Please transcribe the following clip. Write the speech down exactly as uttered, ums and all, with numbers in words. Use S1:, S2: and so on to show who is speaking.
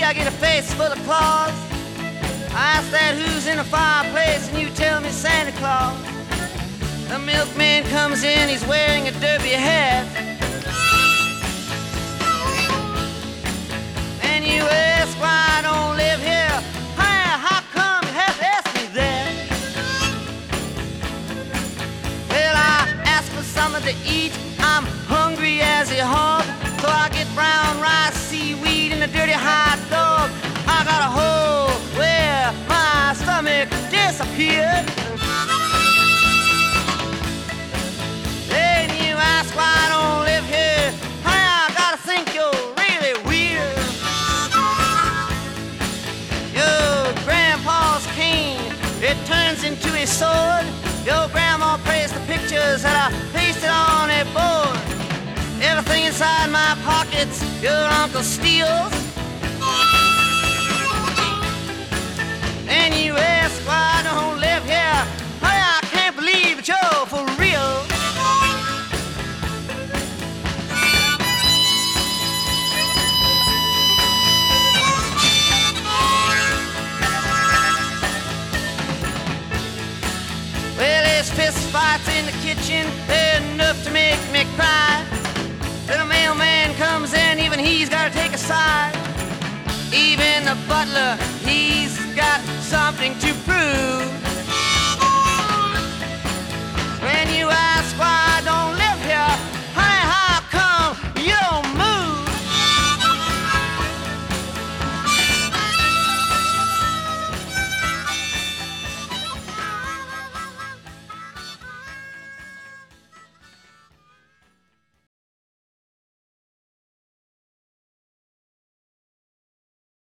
S1: I get a face full of claws. I ask that who's in the fireplace, and you tell me Santa Claus. The milkman comes in, he's wearing a derby hat. And you ask why I don't live here. Hey, how come you have to ask me that? Well, I ask for something to eat. I'm hungry as a hog, so I get brown rice, seaweed, and a dirty hot dog. I got a hole where my stomach disappeared. Then you ask why I don't live here. Hey, I gotta think you're really weird. Your grandpa's cane, it turns into a sword. Your grandma praised the pictures that I pasted on a board. Everything inside my pockets your uncle steals. And you ask why I don't live here. Hey, I can't believe it, you're for real. Well, there's fist fights in the kitchen, they're enough to make me cry. Then a mailman comes in, even he's gotta take a side. Even the butler, he's got something to prove.